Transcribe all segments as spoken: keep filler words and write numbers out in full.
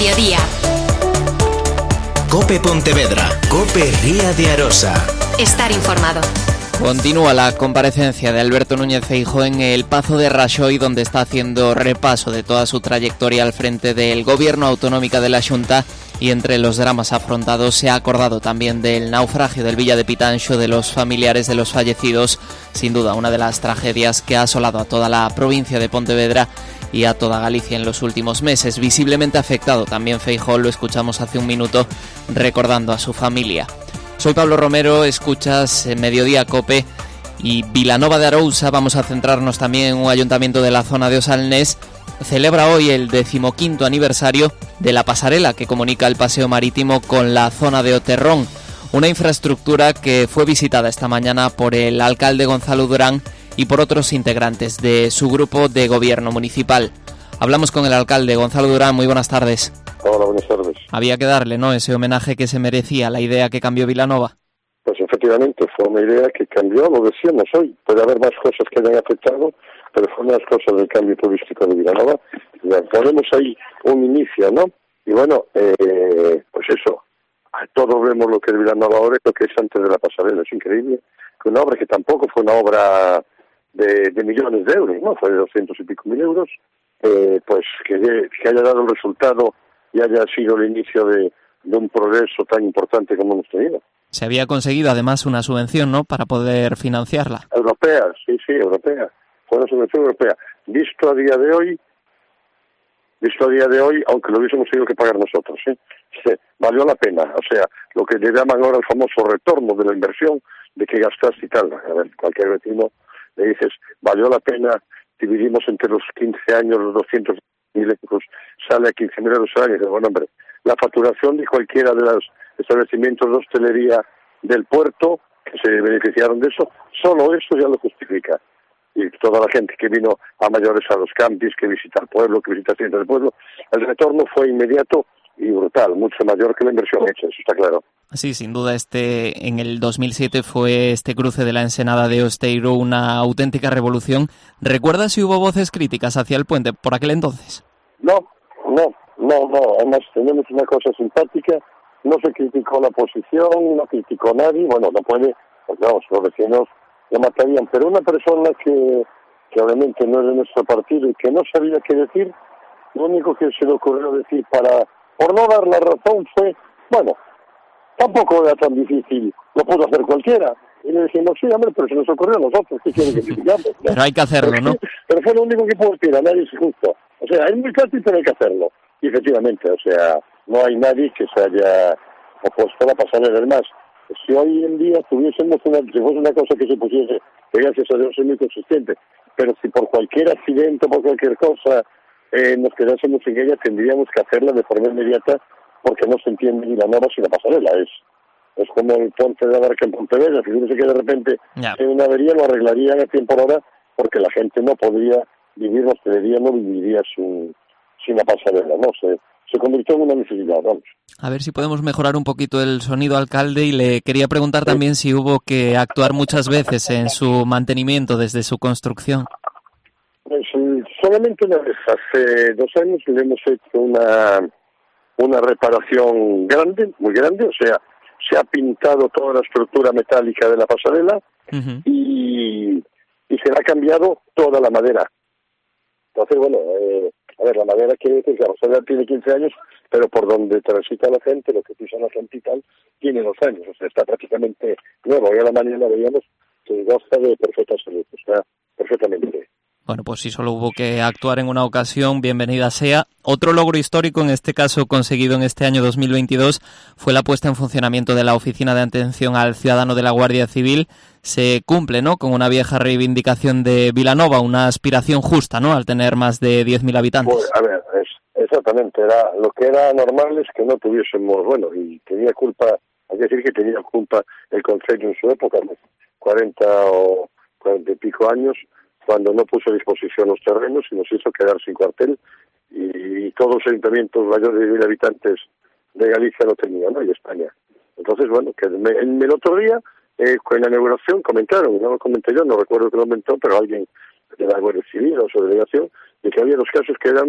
mediodía. COPE Pontevedra, COPE Ría de Arosa. Estar informado. Continúa la comparecencia de Alberto Núñez Feijóo en el Pazo de Raxoi, donde está haciendo repaso de toda su trayectoria al frente del Gobierno autonómico de la Xunta, y entre los dramas afrontados se ha acordado también del naufragio del Villa de Pitanxo, de los familiares de los fallecidos, sin duda una de las tragedias que ha asolado a toda la provincia de Pontevedra y a toda Galicia en los últimos meses. Visiblemente afectado también Feijóo, lo escuchamos hace un minuto recordando a su familia. Soy Pablo Romero, escuchas Mediodía COPE y Vilanova de Arousa. Vamos a centrarnos también en un ayuntamiento de la zona de Osalnés. Celebra hoy el decimoquinto aniversario de la pasarela que comunica el paseo marítimo con la zona de Oterrón, una infraestructura que fue visitada esta mañana por el alcalde Gonzalo Durán y por otros integrantes de su grupo de gobierno municipal. Hablamos con el alcalde Gonzalo Durán. Muy buenas tardes. Hola, buenas tardes. Había que darle, ¿no?, ese homenaje que se merecía, la idea que cambió Vilanova. Pues efectivamente, fue una idea que cambió, lo decíamos hoy. Puede haber más cosas que hayan afectado, pero fue una de las cosas del cambio turístico de Vilanova. Ya ponemos ahí un inicio, ¿no? Y bueno, eh, pues eso, todos vemos lo que es Vilanova ahora y lo que es antes de la pasarela. Es increíble que una obra que tampoco fue una obra de, de millones de euros, ¿no? Fue de doscientos y pico mil euros, eh, pues que, que haya dado el resultado y haya sido el inicio de, de un progreso tan importante como hemos tenido. Se había conseguido además una subvención, ¿no?, para poder financiarla. Europea, sí, sí, europea. Fue una subvención europea. Visto a día de hoy, visto a día de hoy, aunque lo hubiésemos tenido que pagar nosotros, ¿sí? Sí, valió la pena. O sea, lo que le llaman ahora el famoso retorno de la inversión, de que gastaste y tal. A ver, cualquier vecino le dices, valió la pena, dividimos entre los quince años los doscientos mil euros, sale a quince mil euros al año. Y dice, bueno, hombre, la facturación de cualquiera de los establecimientos de hostelería del puerto que se beneficiaron de eso, solo eso ya lo justifica. Y toda la gente que vino a mayores a los campings, que visita el pueblo, que visita tiendas del pueblo, el retorno fue inmediato y brutal, mucho mayor que la inversión hecha, eso está claro. Sí, sin duda, este en el dos mil siete fue este cruce de la Ensenada de Osteiro una auténtica revolución. ¿Recuerdas si hubo voces críticas hacia el puente por aquel entonces? No, no, no, no. Además tenemos una cosa simpática, no se criticó la oposición, no criticó a nadie, bueno, no puede, porque vamos, los vecinos lo matarían, pero una persona que, que obviamente no es de nuestro partido y que no sabía qué decir, lo único que se le ocurrió decir para, por no dar la razón fue, bueno, tampoco era tan difícil, lo pudo hacer cualquiera. Y le decimos, sí, hombre, pero se nos ocurrió a nosotros, ¿qué quieren que criticamos? Pero hay que hacerlo, pero, ¿no? Pero fue lo único que pudo decir, a nadie es justo. O sea, es muy fácil, pero hay que hacerlo. Y efectivamente, o sea, no hay nadie que se haya opuesto a la pasarela. Además, si hoy en día tuviésemos una, si fuese una cosa que se pusiese, que gracias a Dios es muy consistente, pero si por cualquier accidente, por cualquier cosa, eh, nos quedásemos sin ella, tendríamos que hacerla de forma inmediata, porque no se entiende ni la nueva sin la pasarela. Es es como el puente de Abarca en Pontevedra. Fíjense que de repente yeah. en una avería lo arreglarían a tiempo hora, porque la gente no podría vivir, la hostelería no viviría sin, sin la pasarela, ¿no? Se, se convirtió en una necesidad, vamos. A ver si podemos mejorar un poquito el sonido, alcalde, y le quería preguntar sí. también si hubo que actuar muchas veces en su mantenimiento desde su construcción. Pues solamente una vez, hace dos años le hemos hecho una, una reparación grande, muy grande, o sea, se ha pintado toda la estructura metálica de la pasarela uh-huh. y, y se le ha cambiado toda la madera. Entonces, bueno, eh, a ver, la madera quiere decir que la pasarela tiene quince años, pero por donde transita la gente, lo que pisa la gente y tal, tiene dos años, o sea, está prácticamente nuevo. Hoy a la mañana veíamos que goza de perfecta salud, o sea, perfectamente. Bueno, pues si solo hubo que actuar en una ocasión, bienvenida sea. Otro logro histórico, en este caso conseguido en este año dos mil veintidós, fue la puesta en funcionamiento de la Oficina de Atención al Ciudadano de la Guardia Civil. Se cumple, ¿no?, con una vieja reivindicación de Vilanova, una aspiración justa, ¿no?, al tener más de diez mil habitantes. Pues, a ver, es, exactamente, era lo que era normal es que no tuviésemos, bueno, y tenía culpa, hay que decir que tenía culpa el Concello en su época, cuarenta o cuarenta y pico años, cuando no puso a disposición los terrenos y nos hizo quedar sin cuartel, y, y todos los ayuntamientos mayores de mil habitantes de Galicia lo tenían, ¿no?, y España. Entonces, bueno, que me, en el otro día, eh, con la inauguración, comentaron, no lo comenté yo, no recuerdo que lo comentó, pero alguien de la Guardia Civil o su delegación, de que había los casos que eran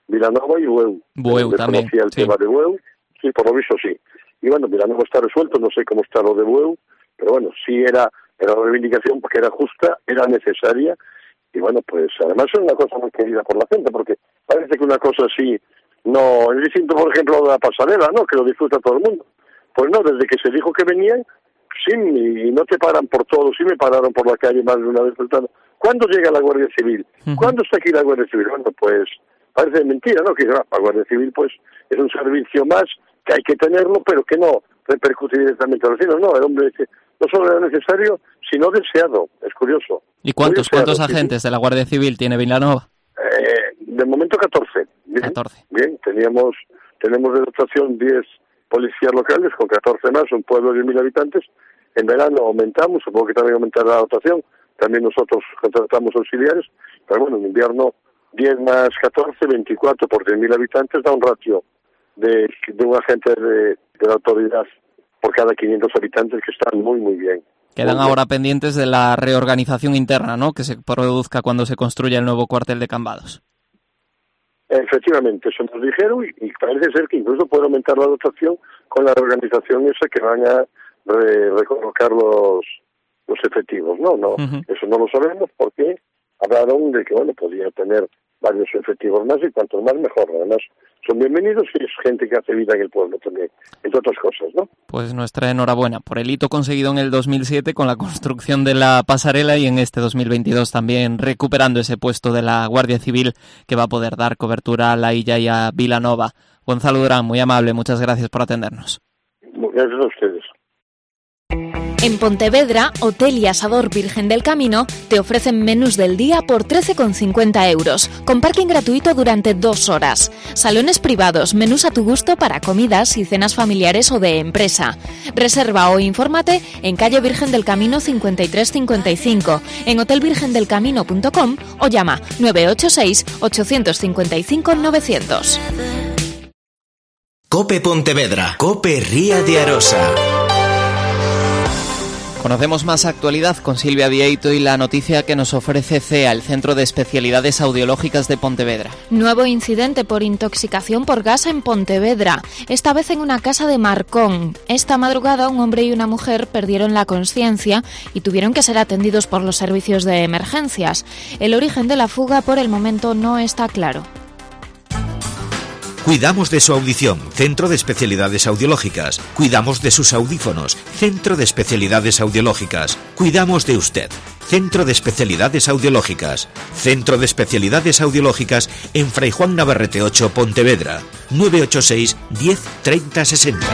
Vilanova y Bueu. Bueu también, el sí. tema de Bueu, sí, por lo visto sí. Y bueno, Vilanova está resuelto, no sé cómo está lo de Bueu, pero bueno, sí era, era una reivindicación porque era justa, era necesaria, y bueno, pues además es una cosa muy querida por la gente, porque parece que una cosa así, no, es distinto, por ejemplo, de la pasarela, ¿no?, que lo disfruta todo el mundo. Pues no, desde que se dijo que venían, sí, y no te paran por todo, sí me pararon por la calle más de una vez preguntando, ¿cuándo llega la Guardia Civil? ¿Cuándo está aquí la Guardia Civil? Bueno, pues parece mentira, ¿no?, que ah, la Guardia Civil pues es un servicio más que hay que tenerlo, pero que no repercute directamente a los vecinos. No, el hombre no solo era necesario, sino deseado. Es curioso. ¿Y cuántos, deseado, cuántos agentes sí, de la Guardia Civil tiene Vilanova? Eh, de momento catorce. Bien, catorce. Bien, teníamos, tenemos de dotación diez policías locales, con catorce más, un pueblo de mil habitantes. En verano aumentamos, supongo que también aumentará la dotación. También nosotros contratamos auxiliares, pero bueno, en invierno diez más catorce, veinticuatro por diez mil habitantes da un ratio de, de un agente de, de la autoridad por cada quinientos habitantes, que están muy, muy bien. Quedan muy ahora bien. pendientes de la reorganización interna, ¿no?, que se produzca cuando se construya el nuevo cuartel de Cambados. Efectivamente, eso nos dijeron y, y parece ser que incluso puede aumentar la dotación con la reorganización esa que van a re, recolocar los, los efectivos. No, no, uh-huh. Eso no lo sabemos porque hablaron de que, bueno, podía tener varios efectivos más y cuantos más mejor. Además, son bienvenidos y es gente que hace vida en el pueblo también, entre otras cosas, ¿no? Pues nuestra enhorabuena por el hito conseguido en el dos mil siete con la construcción de la pasarela y en este dos mil veintidós también recuperando ese puesto de la Guardia Civil que va a poder dar cobertura a la Illa y a Vilanova. Gonzalo Durán, muy amable, muchas gracias por atendernos. Gracias a ustedes. En Pontevedra, Hotel y Asador Virgen del Camino te ofrecen menús del día por trece con cincuenta euros, con parking gratuito durante dos horas. Salones privados, menús a tu gusto para comidas y cenas familiares o de empresa. Reserva o infórmate en calle Virgen del Camino cincuenta y tres cincuenta y cinco, en hotel virgen del camino punto com o llama nueve ocho seis, ocho cinco cinco, novecientos. Cope Pontevedra, Cope Ría de Arosa. Conocemos más actualidad con Silvia Vieito y la noticia que nos ofrece C E A, el Centro de Especialidades Audiológicas de Pontevedra. Nuevo incidente por intoxicación por gas en Pontevedra, esta vez en una casa de Marcón. Esta madrugada un hombre y una mujer perdieron la consciencia y tuvieron que ser atendidos por los servicios de emergencias. El origen de la fuga por el momento no está claro. Cuidamos de su audición, Centro de Especialidades Audiológicas. Cuidamos de sus audífonos, Centro de Especialidades Audiológicas. Cuidamos de usted, Centro de Especialidades Audiológicas. Centro de Especialidades Audiológicas en Fray Juan Navarrete ocho, Pontevedra. nueve ocho seis, diez, treinta, sesenta.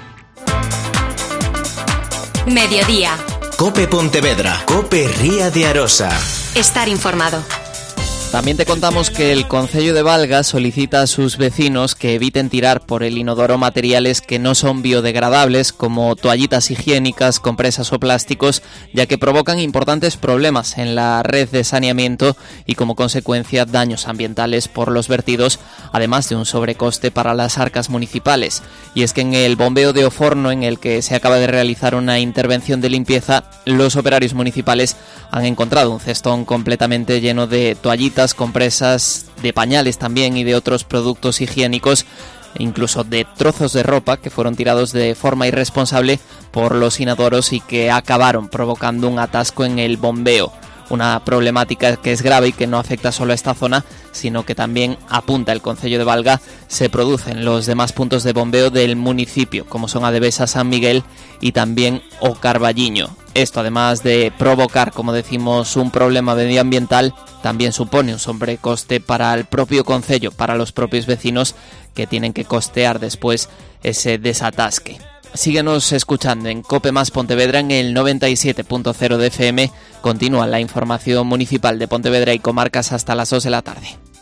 Mediodía. Cope Pontevedra, Cope Ría de Arosa. Estar informado. También te contamos que el Concello de Valga solicita a sus vecinos que eviten tirar por el inodoro materiales que no son biodegradables, como toallitas higiénicas, compresas o plásticos, ya que provocan importantes problemas en la red de saneamiento y como consecuencia daños ambientales por los vertidos, además de un sobrecoste para las arcas municipales. Y es que en el bombeo de Oforno, en el que se acaba de realizar una intervención de limpieza, los operarios municipales han encontrado un cestón completamente lleno de toallitas, compresas, de pañales también y de otros productos higiénicos, incluso de trozos de ropa que fueron tirados de forma irresponsable por los inodoros y que acabaron provocando un atasco en el bombeo. Una problemática que es grave y que no afecta solo a esta zona, sino que también, apunta el Concello de Valga, se produce en los demás puntos de bombeo del municipio, como son Adevesa, San Miguel y también O Carballiño. Esto, además de provocar, como decimos, un problema medioambiental, también supone un sobrecoste para el propio concello, para los propios vecinos que tienen que costear después ese desatasque. Síguenos escuchando en Cope Más Pontevedra en el noventa y siete punto cero de F M. Continúa la información municipal de Pontevedra y comarcas hasta las dos de la tarde.